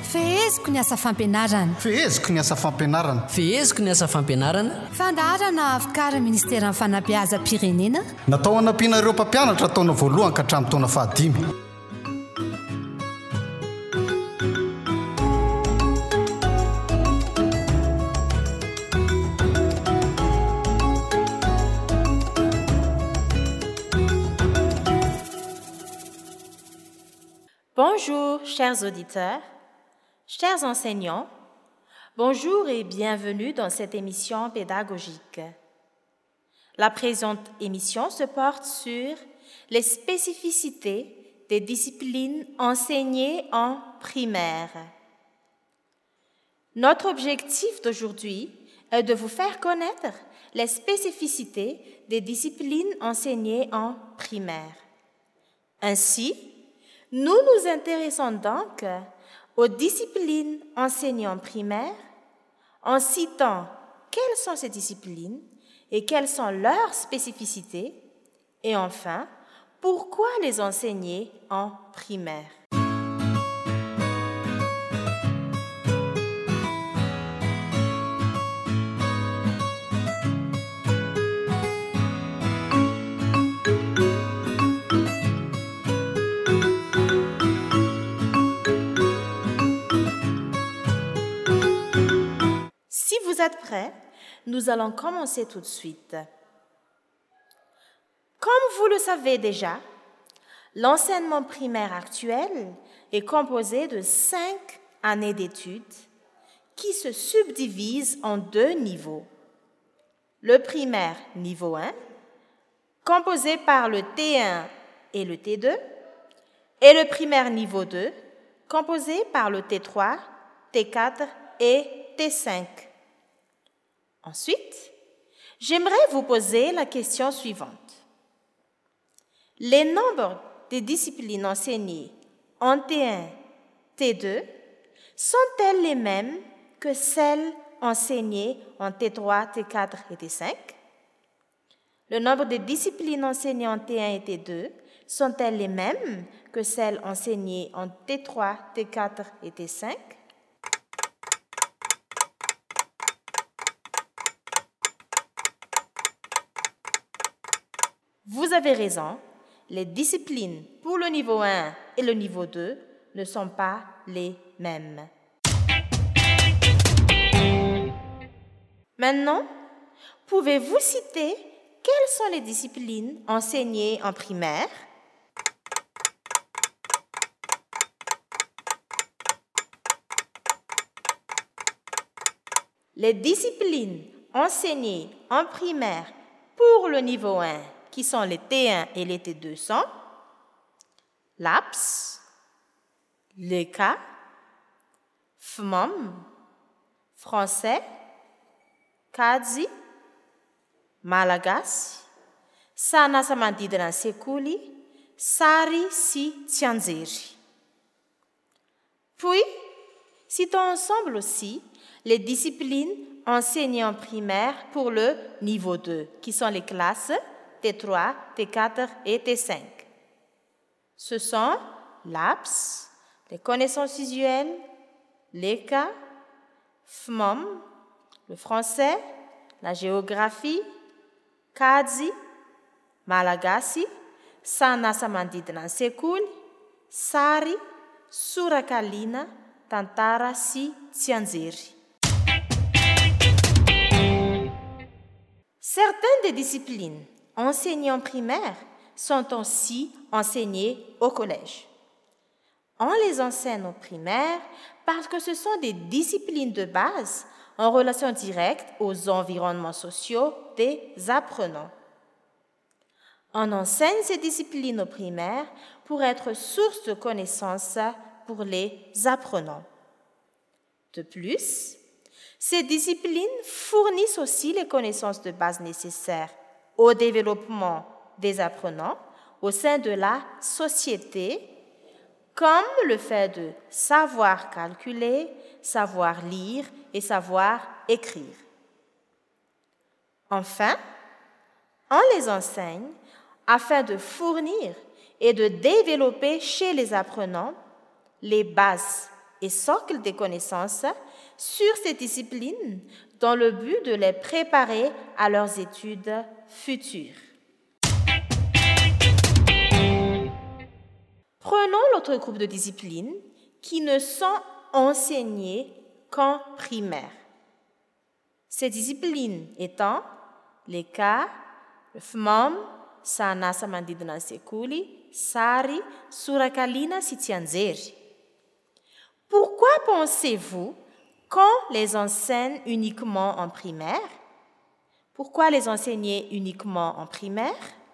Feheziko ny asa fampianarana. Feheziko ny asa fampianarana. Feheziko ny asa fampianarana. Fandaharana avokarin'ny Ministeran'ny Fanabeazam-pirenena. Natao hanampiana ireo mpampianatra taona voalohany ka hatramin'ny taona 5. Bonjour, chers auditeurs, chers enseignants, bonjour et bienvenue dans cette émission pédagogique. La présente émission se porte sur les spécificités des disciplines enseignées en primaire. Notre objectif d'aujourd'hui est de vous faire connaître les spécificités des disciplines enseignées en primaire. Ainsi, nous nous intéressons donc aux disciplines enseignées en primaire en citant quelles sont ces disciplines et quelles sont leurs spécificités et enfin, pourquoi les enseigner en primaire. Si vous êtes prêts, nous allons commencer tout de suite. Comme vous le savez déjà, l'enseignement primaire actuel est composé de 5 années d'études qui se subdivisent en 2 niveaux. Le primaire niveau 1, composé par le T1 et le T2, et le primaire niveau 2, composé par le T3, T4 et T5. Ensuite, j'aimerais vous poser la question suivante. Les nombres des disciplines enseignées en T1, T2 sont-elles les mêmes que celles enseignées en T3, T4 et T5? Le nombre de disciplines enseignées en T1 et T2 sont-elles les mêmes que celles enseignées en T3, T4 et T5? Vous avez raison, les disciplines pour le niveau 1 et le niveau 2 ne sont pas les mêmes. Maintenant, pouvez-vous citer quelles sont les disciplines enseignées en primaire? Les disciplines enseignées en primaire pour le niveau 1, qui sont les T1 et les T2 sont l'APS, LECA, FMOM, français, Kadzi, malagasy, sanasa manodidina ny sekoly, sary sy tsianjery. Puis, citons ensemble aussi les disciplines enseignées en primaire pour le niveau 2, qui sont les classes T3, T4 et T5. Ce sont l'APS, les connaissances visuelles, l'ECA, FMOM, le français, la géographie, Kadzi, malagasy, sanasa manodidina ny sekoly, sary, sorakaliana, tantara sy tsianjery. Certaines des disciplines enseignées en primaire sont aussi enseignées au collège. On les enseigne au primaire parce que ce sont des disciplines de base en relation directe aux environnements sociaux des apprenants. On enseigne ces disciplines au primaire pour être source de connaissances pour les apprenants. De plus, ces disciplines fournissent aussi les connaissances de base nécessaires au développement des apprenants au sein de la société, comme le fait de savoir calculer, savoir lire et savoir écrire. Enfin, on les enseigne afin de fournir et de développer chez les apprenants les bases et socle des connaissances sur ces disciplines dans le but de les préparer à leurs études futures. Prenons l'autre groupe de disciplines qui ne sont enseignées qu'en primaire. Ces disciplines étant les Ka, le FMOM, Sana Samandidina Sekuli, Sari, Surakalina Sitianzeri. Pourquoi pensez-vous qu'on les enseigne uniquement en primaire? Pourquoi les enseigner uniquement en primaire?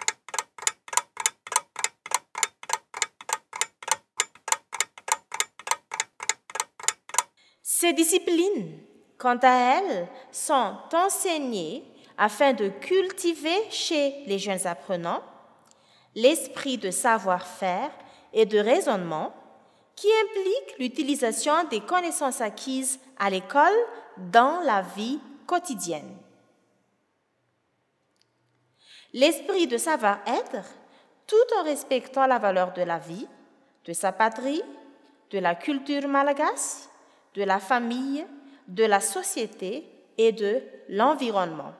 Ces disciplines, quant à elles, sont enseignées afin de cultiver chez les jeunes apprenants l'esprit de savoir-faire et de raisonnement qui implique l'utilisation des connaissances acquises à l'école dans la vie quotidienne. L'esprit de savoir-être, tout en respectant la valeur de la vie, de sa patrie, de la culture malagasy, de la famille, de la société et de l'environnement.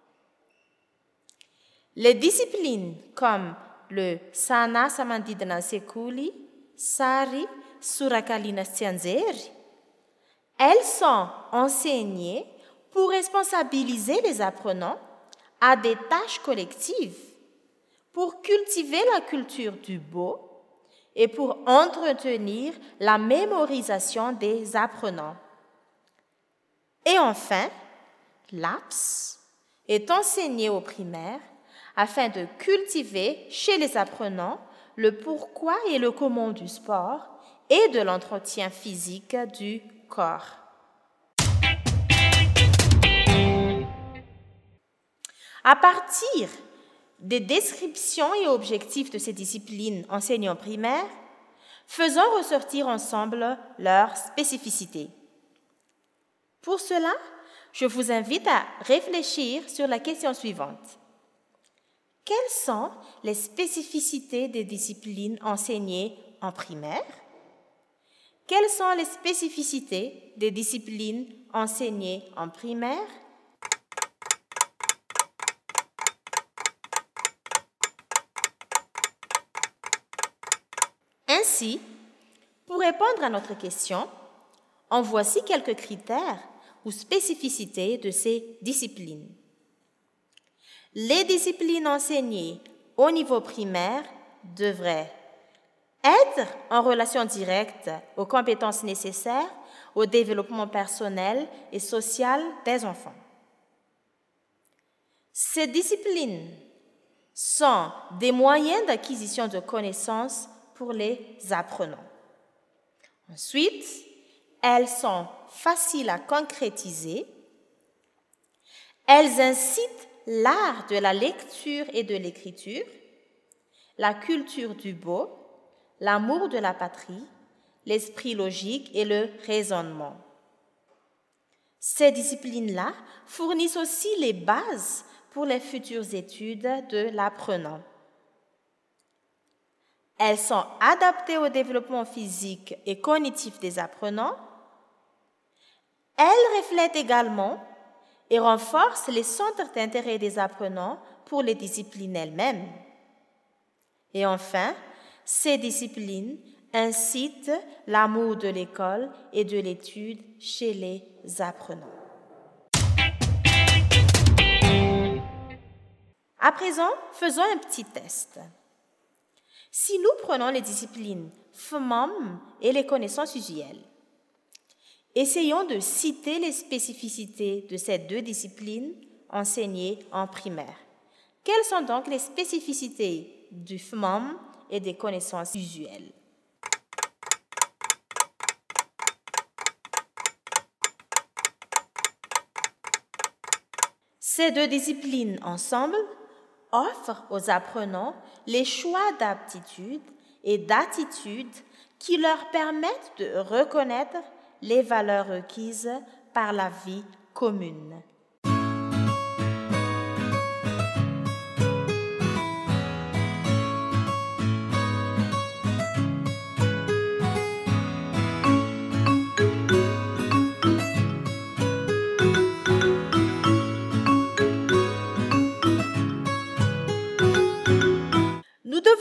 Les disciplines comme le Sana Samandidina Sekuli, Sari, Surakalina Sitianzeri, elles sont enseignées pour responsabiliser les apprenants à des tâches collectives, pour cultiver la culture du beau et pour entretenir la mémorisation des apprenants. Et enfin, l'APS est enseigné aux primaires afin de cultiver chez les apprenants le pourquoi et le comment du sport et de l'entretien physique du corps. À partir des descriptions et objectifs de ces disciplines enseignées en primaire, faisons ressortir ensemble leurs spécificités. Pour cela, je vous invite à réfléchir sur la question suivante. Quelles sont les spécificités des disciplines enseignées en primaire? Quelles sont les spécificités des disciplines enseignées en primaire? Ainsi, pour répondre à notre question, en voici quelques critères ou spécificités de ces disciplines. Les disciplines enseignées au niveau primaire devraient être en relation directe aux compétences nécessaires au développement personnel et social des enfants. Ces disciplines sont des moyens d'acquisition de connaissances pour les apprenants. Ensuite, elles sont faciles à concrétiser. Elles incitent l'art de la lecture et de l'écriture, la culture du beau, l'amour de la patrie, l'esprit logique et le raisonnement. Ces disciplines-là fournissent aussi les bases pour les futures études de l'apprenant. Elles sont adaptées au développement physique et cognitif des apprenants. Elles reflètent également et renforcent les centres d'intérêt des apprenants pour les disciplines elles-mêmes. Et enfin, ces disciplines incitent l'amour de l'école et de l'étude chez les apprenants. À présent, faisons un petit test. Si nous prenons les disciplines FMOM et les connaissances usuelles, essayons de citer les spécificités de ces deux disciplines enseignées en primaire. Quelles sont donc les spécificités du FMOM et des connaissances usuelles? Ces deux disciplines ensemble offrent aux apprenants les choix d'aptitudes et d'attitudes qui leur permettent de reconnaître les valeurs requises par la vie commune.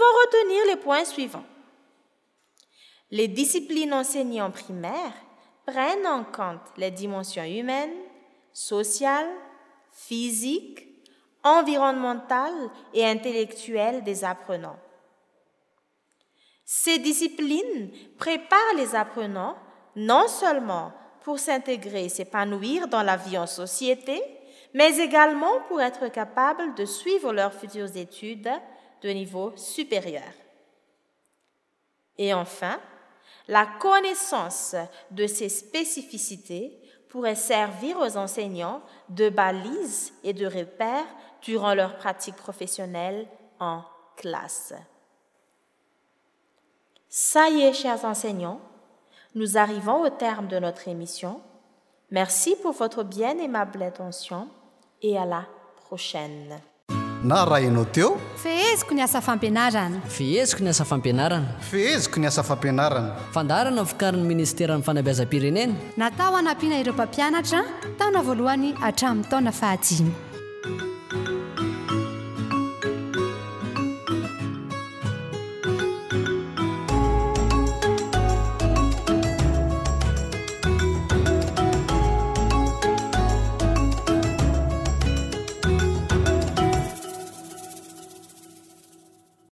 devons retenir les points suivants. Les disciplines enseignées en primaire prennent en compte les dimensions humaines, sociales, physiques, environnementales et intellectuelles des apprenants. Ces disciplines préparent les apprenants non seulement pour s'intégrer et s'épanouir dans la vie en société, mais également pour être capables de suivre leurs futures études de niveau supérieur. Et enfin, la connaissance de ces spécificités pourrait servir aux enseignants de balises et de repères durant leur pratique professionnelle en classe. Ça y est, chers enseignants, nous arrivons au terme de notre émission. Merci pour votre bien aimable attention et à la prochaine. Na raha ianao teo feheziko ny asa fampianarana fiheziko ny asa fampianarana feheziko ny asa fampianarana fandarana vokarin'ny ministera ny fanabeazam-pirenena natao hanampiana ireo mpampianatra taona voalohany hatramin'ny taona 10